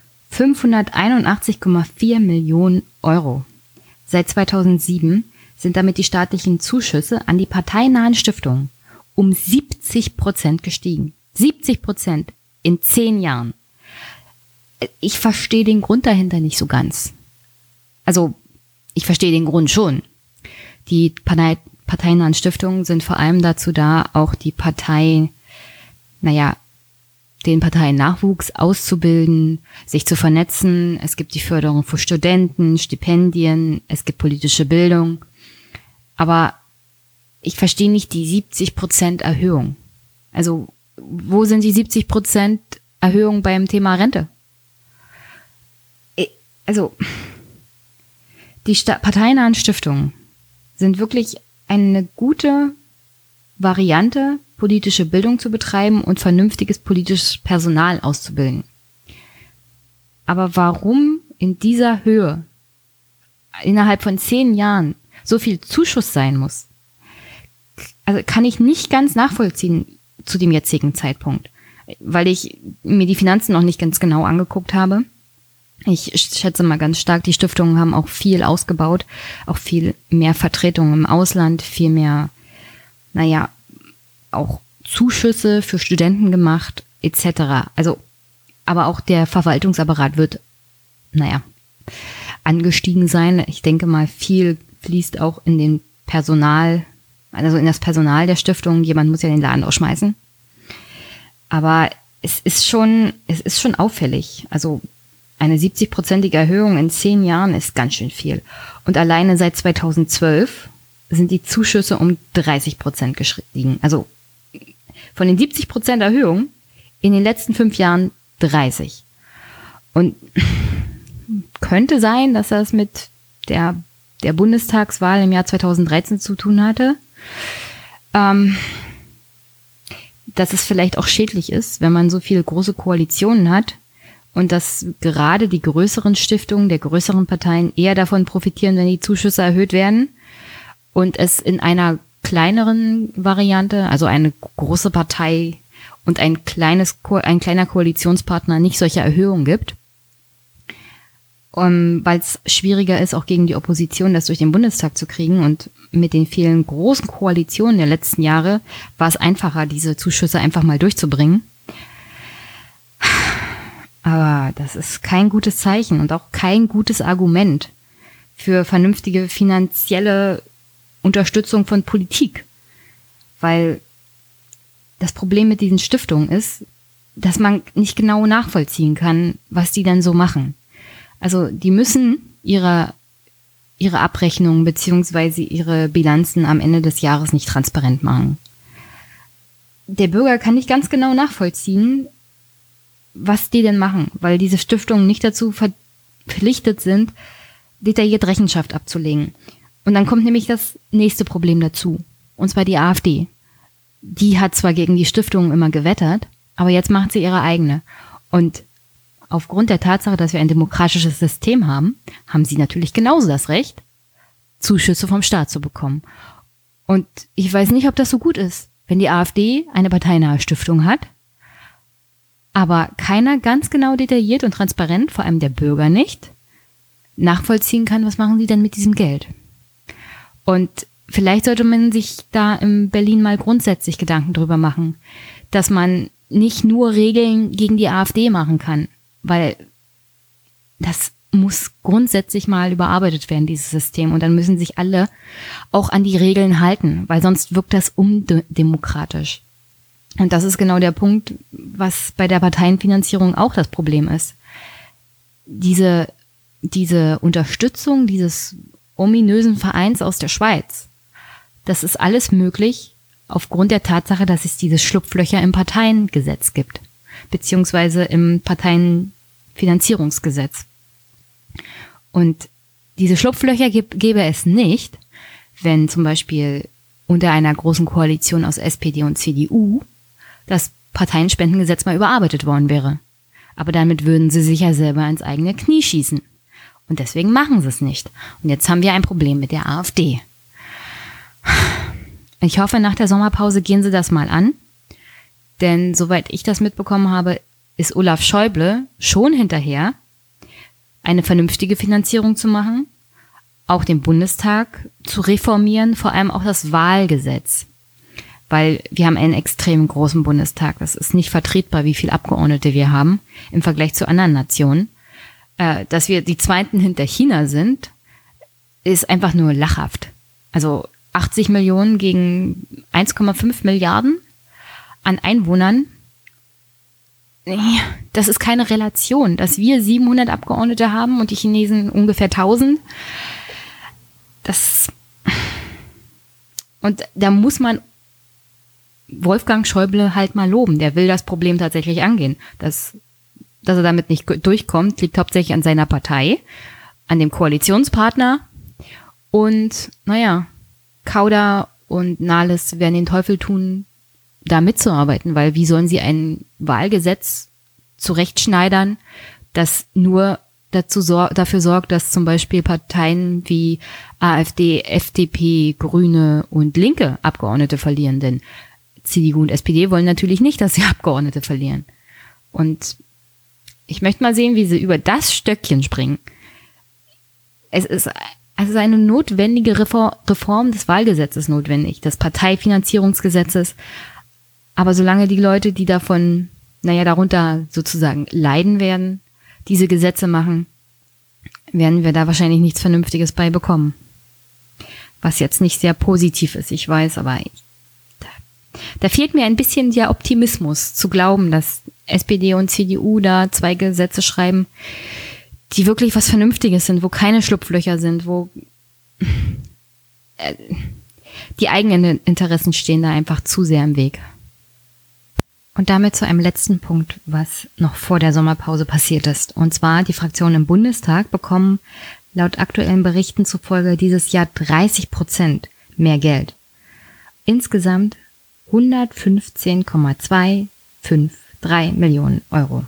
fünfhunderteinundachtzig Komma vier Millionen Euro. Seit zweitausendsieben sind damit die staatlichen Zuschüsse an die parteinahen Stiftungen um siebzig Prozent gestiegen. siebzig Prozent in zehn Jahren. Ich verstehe den Grund dahinter nicht so ganz. Also, ich verstehe den Grund schon. Die Partei, parteinahen Stiftungen sind vor allem dazu da, auch die Partei, naja, den Parteiennachwuchs auszubilden, sich zu vernetzen. Es gibt die Förderung für Studenten, Stipendien, es gibt politische Bildung. Aber ich verstehe nicht die siebzig Prozent Erhöhung. Also, wo sind die siebzig Prozent Erhöhung beim Thema Rente? Also, die Sta- parteinahen Stiftungen sind wirklich eine gute Variante, politische Bildung zu betreiben und vernünftiges politisches Personal auszubilden. Aber warum in dieser Höhe innerhalb von zehn Jahren so viel Zuschuss sein muss, also kann ich nicht ganz nachvollziehen zu dem jetzigen Zeitpunkt, weil ich mir die Finanzen noch nicht ganz genau angeguckt habe. Ich schätze mal ganz stark, die Stiftungen haben auch viel ausgebaut, auch viel mehr Vertretungen im Ausland, viel mehr naja, auch Zuschüsse für Studenten gemacht, et cetera. Also, aber auch der Verwaltungsapparat wird, naja, angestiegen sein. Ich denke mal, viel fließt auch in den Personal, also in das Personal der Stiftung. Jemand muss ja den Laden ausschmeißen. Aber es ist schon, es ist schon auffällig. Also eine siebzig-prozentige Erhöhung in zehn Jahren ist ganz schön viel. Und alleine seit zweitausendzwölf sind die Zuschüsse um dreißig Prozent gestiegen. Also von den siebzig Prozent Erhöhung in den letzten fünf Jahren dreißig. Und könnte sein, dass das mit der, der Bundestagswahl im Jahr zweitausenddreizehn zu tun hatte. Ähm, dass es vielleicht auch schädlich ist, wenn man so viele große Koalitionen hat und dass gerade die größeren Stiftungen der größeren Parteien eher davon profitieren, wenn die Zuschüsse erhöht werden und es in einer kleineren Variante, also eine große Partei und ein kleines, ein kleiner Koalitionspartner nicht solche Erhöhungen gibt, um, weil es schwieriger ist, auch gegen die Opposition das durch den Bundestag zu kriegen. Und mit den vielen großen Koalitionen der letzten Jahre war es einfacher, diese Zuschüsse einfach mal durchzubringen. Aber das ist kein gutes Zeichen und auch kein gutes Argument für vernünftige finanzielle Unterstützung von Politik. Weil das Problem mit diesen Stiftungen ist, dass man nicht genau nachvollziehen kann, was die dann so machen. Also die müssen ihre, ihre Abrechnungen beziehungsweise ihre Bilanzen am Ende des Jahres nicht transparent machen. Der Bürger kann nicht ganz genau nachvollziehen, was die denn machen, weil diese Stiftungen nicht dazu verpflichtet sind, detailliert Rechenschaft abzulegen. Und dann kommt nämlich das nächste Problem dazu, und zwar die AfD. Die hat zwar gegen die Stiftungen immer gewettert, aber jetzt macht sie ihre eigene. Und aufgrund der Tatsache, dass wir ein demokratisches System haben, haben sie natürlich genauso das Recht, Zuschüsse vom Staat zu bekommen. Und ich weiß nicht, ob das so gut ist, wenn die AfD eine parteinahe Stiftung hat, aber keiner ganz genau detailliert und transparent, vor allem der Bürger nicht, nachvollziehen kann, was machen sie denn mit diesem Geld. Und vielleicht sollte man sich da in Berlin mal grundsätzlich Gedanken drüber machen, dass man nicht nur Regeln gegen die AfD machen kann, weil das muss grundsätzlich mal überarbeitet werden, dieses System. Und dann müssen sich alle auch an die Regeln halten, weil sonst wirkt das undemokratisch. Und das ist genau der Punkt, was bei der Parteienfinanzierung auch das Problem ist. Diese, diese Unterstützung dieses ominösen Vereins aus der Schweiz, das ist alles möglich aufgrund der Tatsache, dass es diese Schlupflöcher im Parteiengesetz gibt, beziehungsweise im Parteienfinanzierungsgesetz. Und diese Schlupflöcher gäbe es nicht, wenn zum Beispiel unter einer großen Koalition aus S P D und C D U das Parteienspendengesetz mal überarbeitet worden wäre. Aber damit würden sie sich ja selber ins eigene Knie schießen. Und deswegen machen sie es nicht. Und jetzt haben wir ein Problem mit der AfD. Ich hoffe, nach der Sommerpause gehen sie das mal an. Denn soweit ich das mitbekommen habe, ist Olaf Schäuble schon hinterher, eine vernünftige Finanzierung zu machen, auch den Bundestag zu reformieren, vor allem auch das Wahlgesetz. Weil wir haben einen extrem großen Bundestag. Das ist nicht vertretbar, wie viele Abgeordnete wir haben im Vergleich zu anderen Nationen. Äh, dass wir die Zweiten hinter China sind, ist einfach nur lachhaft. Also achtzig Millionen gegen eins Komma fünf Milliarden an Einwohnern. Das ist keine Relation. Dass wir siebenhundert Abgeordnete haben und die Chinesen ungefähr tausend. Das und da muss man Wolfgang Schäuble halt mal loben. Der will das Problem tatsächlich angehen. Das, dass er damit nicht durchkommt, liegt hauptsächlich an seiner Partei, an dem Koalitionspartner und, naja, Kauder und Nahles werden den Teufel tun, da mitzuarbeiten, weil wie sollen sie ein Wahlgesetz zurechtschneidern, das nur dazu sor- dafür sorgt, dass zum Beispiel Parteien wie AfD, F D P, Grüne und Linke Abgeordnete verlieren, denn C D U und S P D wollen natürlich nicht, dass sie Abgeordnete verlieren. Und ich möchte mal sehen, wie sie über das Stöckchen springen. Es ist Also eine notwendige Reform des Wahlgesetzes notwendig, des Parteifinanzierungsgesetzes. Aber solange die Leute, die davon, naja, darunter sozusagen leiden werden, diese Gesetze machen, werden wir da wahrscheinlich nichts Vernünftiges bei bekommen. Was jetzt nicht sehr positiv ist, ich weiß, aber ich, da, da fehlt mir ein bisschen der Optimismus, zu glauben, dass S P D und C D U da zwei Gesetze schreiben, die wirklich was Vernünftiges sind, wo keine Schlupflöcher sind, wo äh, die eigenen Interessen stehen da einfach zu sehr im Weg. Und damit zu einem letzten Punkt, was noch vor der Sommerpause passiert ist. Und zwar, die Fraktionen im Bundestag bekommen laut aktuellen Berichten zufolge dieses Jahr dreißig Prozent mehr Geld. Insgesamt hundertfünfzehn Komma zweihundertdrei Millionen Euro.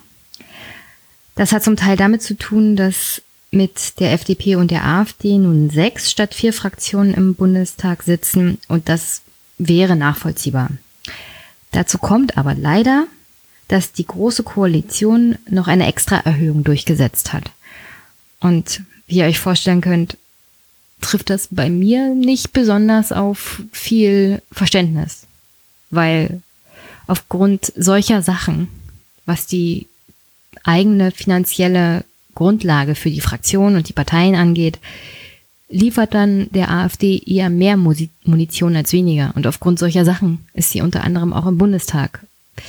Das hat zum Teil damit zu tun, dass mit der F D P und der AfD nun sechs statt vier Fraktionen im Bundestag sitzen und das wäre nachvollziehbar. Dazu kommt aber leider, dass die Große Koalition noch eine Extraerhöhung durchgesetzt hat. Und wie ihr euch vorstellen könnt, trifft das bei mir nicht besonders auf viel Verständnis, weil aufgrund solcher Sachen, was die eigene finanzielle Grundlage für die Fraktion und die Parteien angeht, liefert dann der AfD eher mehr Munition als weniger. Und aufgrund solcher Sachen ist sie unter anderem auch im Bundestag.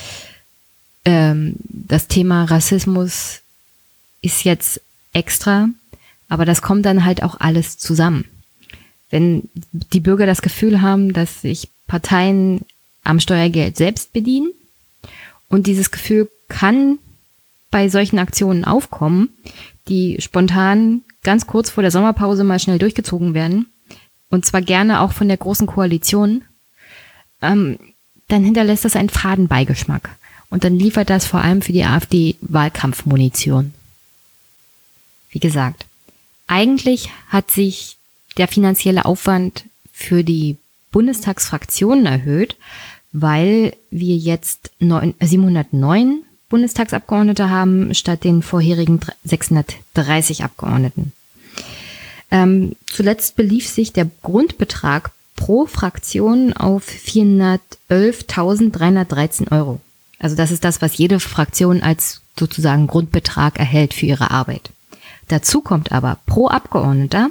Ähm, das Thema Rassismus ist jetzt extra, aber das kommt dann halt auch alles zusammen. Wenn die Bürger das Gefühl haben, dass sich Parteien am Steuergeld selbst bedienen und dieses Gefühl kann bei solchen Aktionen aufkommen, die spontan ganz kurz vor der Sommerpause mal schnell durchgezogen werden, und zwar gerne auch von der Großen Koalition, ähm, dann hinterlässt das einen faden Beigeschmack. Und dann liefert das vor allem für die AfD Wahlkampfmunition. Wie gesagt, eigentlich hat sich der finanzielle Aufwand für die Bundestagsfraktionen erhöht, weil wir jetzt siebenhundertneun Bundestagsabgeordnete haben, statt den vorherigen sechshundertdreißig Abgeordneten. Ähm, zuletzt belief sich der Grundbetrag pro Fraktion auf vierhundertelftausenddreihundertdreizehn Euro. Also das ist das, was jede Fraktion als sozusagen Grundbetrag erhält für ihre Arbeit. Dazu kommt aber pro Abgeordneter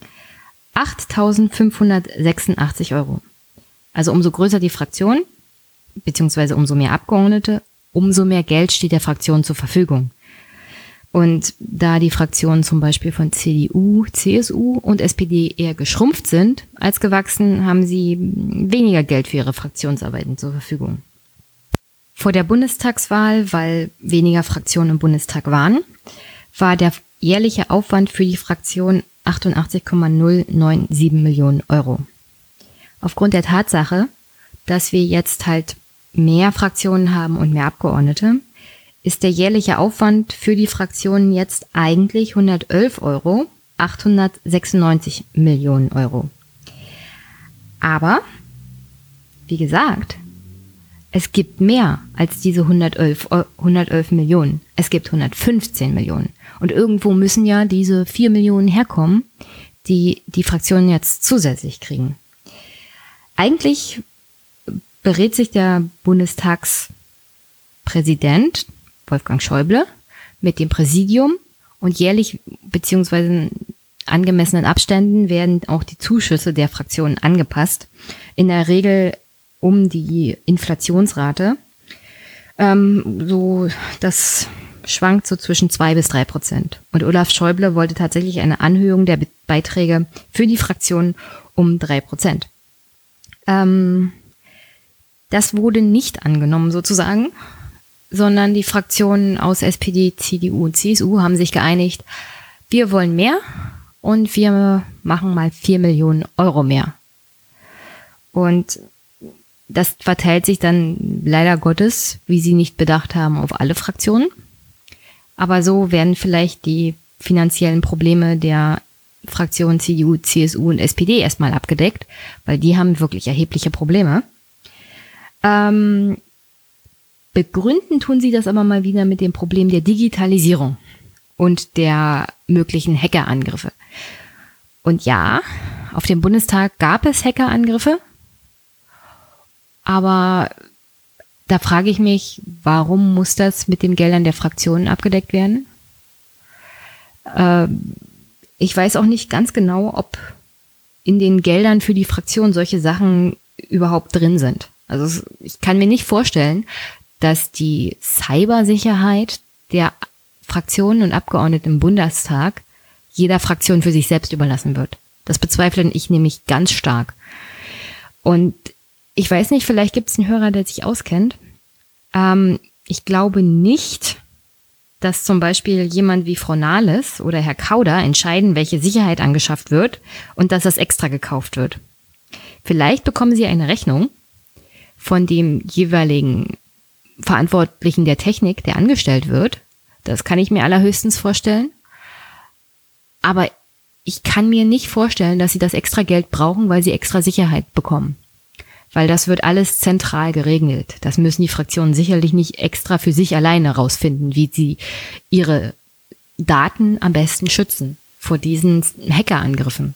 achttausendfünfhundertsechsundachtzig Euro. Also umso größer die Fraktion, beziehungsweise umso mehr Abgeordnete, umso mehr Geld steht der Fraktion zur Verfügung. Und da die Fraktionen zum Beispiel von C D U, C S U und S P D eher geschrumpft sind als gewachsen, haben sie weniger Geld für ihre Fraktionsarbeiten zur Verfügung. Vor der Bundestagswahl, weil weniger Fraktionen im Bundestag waren, war der jährliche Aufwand für die Fraktion achtundachtzig Komma null neun sieben Millionen Euro. Aufgrund der Tatsache, dass wir jetzt halt mehr Fraktionen haben und mehr Abgeordnete, ist der jährliche Aufwand für die Fraktionen jetzt eigentlich hundertelf Euro, achthundertsechsundneunzig Millionen Euro. Aber, wie gesagt, es gibt mehr als diese hundertelf, hundertelf Millionen. Es gibt hundertfünfzehn Millionen. Und irgendwo müssen ja diese vier Millionen herkommen, die die Fraktionen jetzt zusätzlich kriegen. Eigentlich berät sich der Bundestagspräsident Wolfgang Schäuble mit dem Präsidium und jährlich beziehungsweise in angemessenen Abständen werden auch die Zuschüsse der Fraktionen angepasst. In der Regel um die Inflationsrate. Ähm, so, das schwankt so zwischen zwei bis drei Prozent. Und Olaf Schäuble wollte tatsächlich eine Anhöhung der Beiträge für die Fraktionen um drei Prozent. Ähm, das wurde nicht angenommen sozusagen, sondern die Fraktionen aus S P D, C D U und C S U haben sich geeinigt, wir wollen mehr und wir machen mal vier Millionen Euro mehr. Und das verteilt sich dann leider Gottes, wie sie nicht bedacht haben, auf alle Fraktionen. Aber so werden vielleicht die finanziellen Probleme der Fraktionen C D U, C S U und S P D erstmal abgedeckt, weil die haben wirklich erhebliche Probleme. Ähm, begründen tun sie das aber mal wieder mit dem Problem der Digitalisierung und der möglichen Hackerangriffe. Und ja, auf dem Bundestag gab es Hackerangriffe, aber da frage ich mich, warum muss das mit den Geldern der Fraktionen abgedeckt werden? Ähm, ich weiß auch nicht ganz genau, ob in den Geldern für die Fraktion solche Sachen überhaupt drin sind. Also ich kann mir nicht vorstellen, dass die Cybersicherheit der Fraktionen und Abgeordneten im Bundestag jeder Fraktion für sich selbst überlassen wird. Das bezweifle ich nämlich ganz stark. Und ich weiß nicht, vielleicht gibt es einen Hörer, der sich auskennt. Ähm, ich glaube nicht, dass zum Beispiel jemand wie Frau Nahles oder Herr Kauder entscheiden, welche Sicherheit angeschafft wird und dass das extra gekauft wird. Vielleicht bekommen sie eine Rechnung von dem jeweiligen Verantwortlichen der Technik, der angestellt wird. Das kann ich mir allerhöchstens vorstellen. Aber ich kann mir nicht vorstellen, dass sie das extra Geld brauchen, weil sie extra Sicherheit bekommen. Weil das wird alles zentral geregelt. Das müssen die Fraktionen sicherlich nicht extra für sich alleine rausfinden, wie sie ihre Daten am besten schützen vor diesen Hackerangriffen.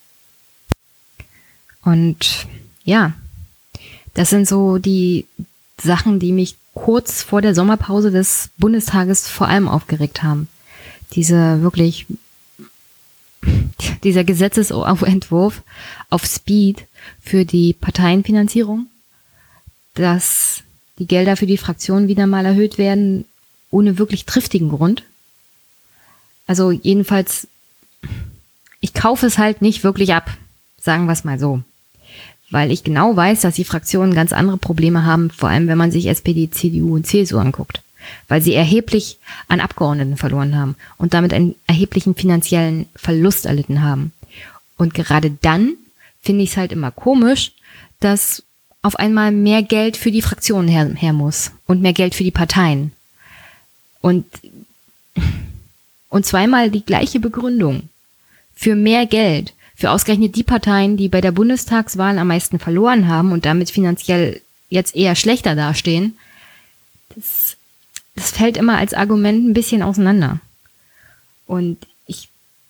Und ja, das sind so die Sachen, die mich kurz vor der Sommerpause des Bundestages vor allem aufgeregt haben. Diese wirklich, dieser Gesetzesentwurf auf Speed für die Parteienfinanzierung, dass die Gelder für die Fraktionen wieder mal erhöht werden, ohne wirklich triftigen Grund. Also jedenfalls, ich kaufe es halt nicht wirklich ab, sagen wir es mal so. Weil ich genau weiß, dass die Fraktionen ganz andere Probleme haben, vor allem wenn man sich S P D, C D U und C S U anguckt. Weil sie erheblich an Abgeordneten verloren haben und damit einen erheblichen finanziellen Verlust erlitten haben. Und gerade dann finde ich es halt immer komisch, dass auf einmal mehr Geld für die Fraktionen her, her muss und mehr Geld für die Parteien. Und, und zweimal die gleiche Begründung für mehr Geld, für ausgerechnet die Parteien, die bei der Bundestagswahl am meisten verloren haben und damit finanziell jetzt eher schlechter dastehen. Das, das fällt immer als Argument ein bisschen auseinander. Und ich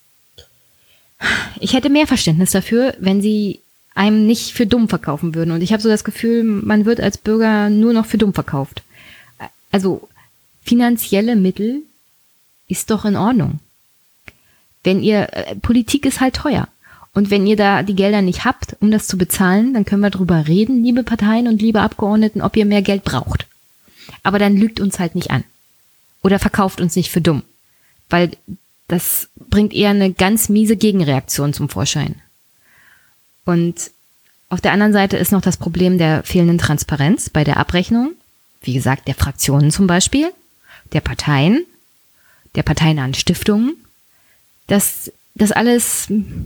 Ich hätte mehr Verständnis dafür, wenn sie einem nicht für dumm verkaufen würden. Und ich habe so das Gefühl, man wird als Bürger nur noch für dumm verkauft. Also finanzielle Mittel ist doch in Ordnung. Wenn ihr, äh, Politik ist halt teuer. Und wenn ihr da die Gelder nicht habt, um das zu bezahlen, dann können wir drüber reden, liebe Parteien und liebe Abgeordneten, ob ihr mehr Geld braucht. Aber dann lügt uns halt nicht an. Oder verkauft uns nicht für dumm. Weil das bringt eher eine ganz miese Gegenreaktion zum Vorschein. Und auf der anderen Seite ist noch das Problem der fehlenden Transparenz bei der Abrechnung. Wie gesagt, der Fraktionen zum Beispiel, der Parteien, der parteinahen Stiftungen. Das, das alles,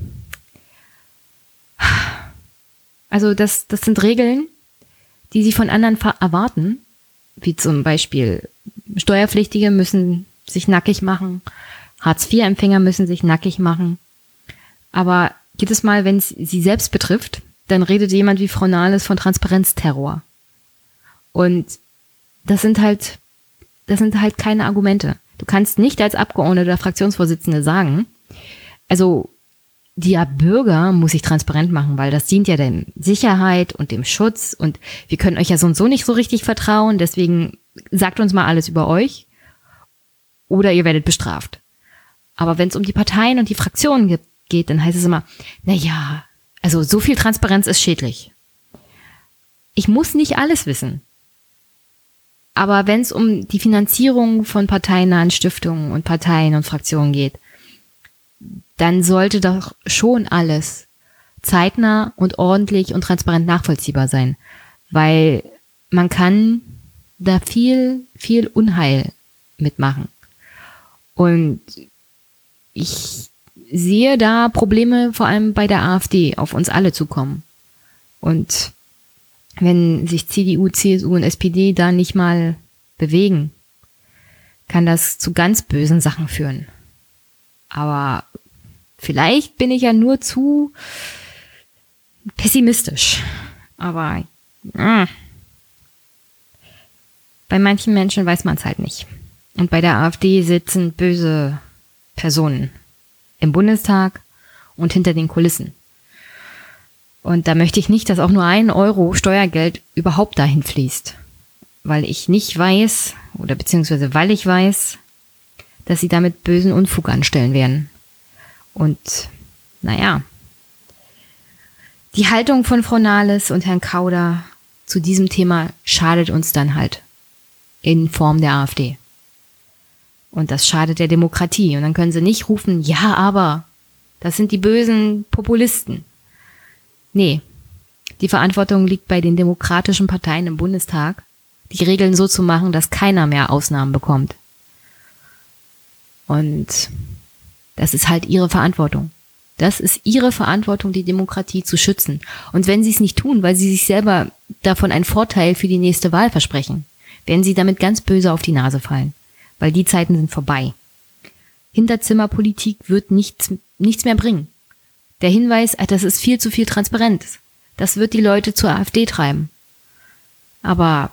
also das, das sind Regeln, die sie von anderen erwarten. Wie zum Beispiel Steuerpflichtige müssen sich nackig machen, Hartz vier Empfänger müssen sich nackig machen. Aber jedes Mal, wenn es sie selbst betrifft, dann redet jemand wie Frau Nahles von Transparenzterror. Und das sind halt, das sind halt keine Argumente. Du kannst nicht als Abgeordnete oder Fraktionsvorsitzende sagen, also der Bürger muss sich transparent machen, weil das dient ja der Sicherheit und dem Schutz und wir können euch ja so und so nicht so richtig vertrauen, deswegen sagt uns mal alles über euch oder ihr werdet bestraft. Aber wenn es um die Parteien und die Fraktionen geht, dann heißt es immer, na ja, also so viel Transparenz ist schädlich. Ich muss nicht alles wissen. Aber wenn es um die Finanzierung von parteinahen Stiftungen und Parteien und Fraktionen geht, dann sollte doch schon alles zeitnah und ordentlich und transparent nachvollziehbar sein. Weil man kann da viel, viel Unheil mitmachen. Und ich sehe da Probleme vor allem bei der AfD auf uns alle zukommen. Und wenn sich C D U, C S U und S P D da nicht mal bewegen, kann das zu ganz bösen Sachen führen. Aber vielleicht bin ich ja nur zu pessimistisch. Aber äh, bei manchen Menschen weiß man es halt nicht. Und bei der AfD sitzen böse Personen im Bundestag und hinter den Kulissen. Und da möchte ich nicht, dass auch nur ein Euro Steuergeld überhaupt dahin fließt. Weil ich nicht weiß, oder beziehungsweise weil ich weiß, dass sie damit bösen Unfug anstellen werden. Und, naja, die Haltung von Frau Nahles und Herrn Kauder zu diesem Thema schadet uns dann halt in Form der AfD. Und das schadet der Demokratie. Und dann können sie nicht rufen, ja, aber das sind die bösen Populisten. Nee, die Verantwortung liegt bei den demokratischen Parteien im Bundestag, die Regeln so zu machen, dass keiner mehr Ausnahmen bekommt. Und das ist halt ihre Verantwortung. Das ist ihre Verantwortung, die Demokratie zu schützen. Und wenn sie es nicht tun, weil sie sich selber davon einen Vorteil für die nächste Wahl versprechen, werden sie damit ganz böse auf die Nase fallen. Weil die Zeiten sind vorbei. Hinterzimmerpolitik wird nichts, nichts mehr bringen. Der Hinweis, das ist viel zu viel Transparenz. Das wird die Leute zur AfD treiben. Aber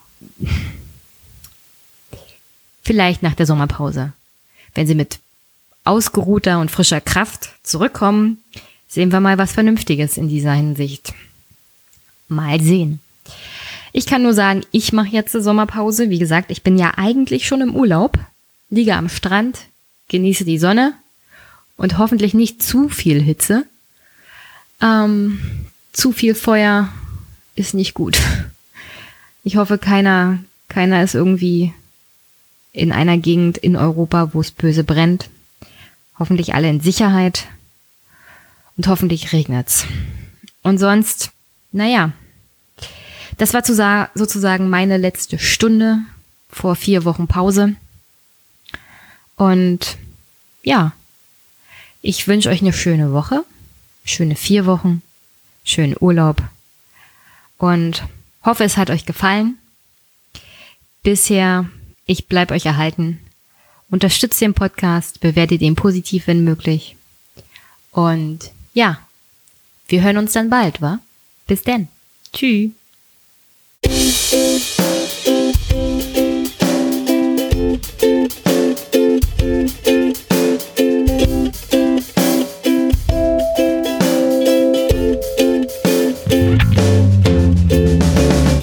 vielleicht nach der Sommerpause. Wenn sie mit ausgeruhter und frischer Kraft zurückkommen, sehen wir mal was Vernünftiges in dieser Hinsicht. Mal sehen. Ich kann nur sagen, ich mache jetzt eine Sommerpause. Wie gesagt, ich bin ja eigentlich schon im Urlaub, liege am Strand, genieße die Sonne und hoffentlich nicht zu viel Hitze. Ähm, zu viel Feuer ist nicht gut. Ich hoffe, keiner, keiner ist irgendwie in einer Gegend in Europa, wo es böse brennt. Hoffentlich alle in Sicherheit. Und hoffentlich regnet's. Und sonst, naja, das war sozusagen meine letzte Stunde vor vier Wochen Pause. Und ja, ich wünsche euch eine schöne Woche, schöne vier Wochen, schönen Urlaub und hoffe, es hat euch gefallen. Bisher, ich bleibe euch erhalten. Unterstützt den Podcast, bewertet ihn positiv, wenn möglich. Und ja, wir hören uns dann bald, wa? Bis denn. Tschüss.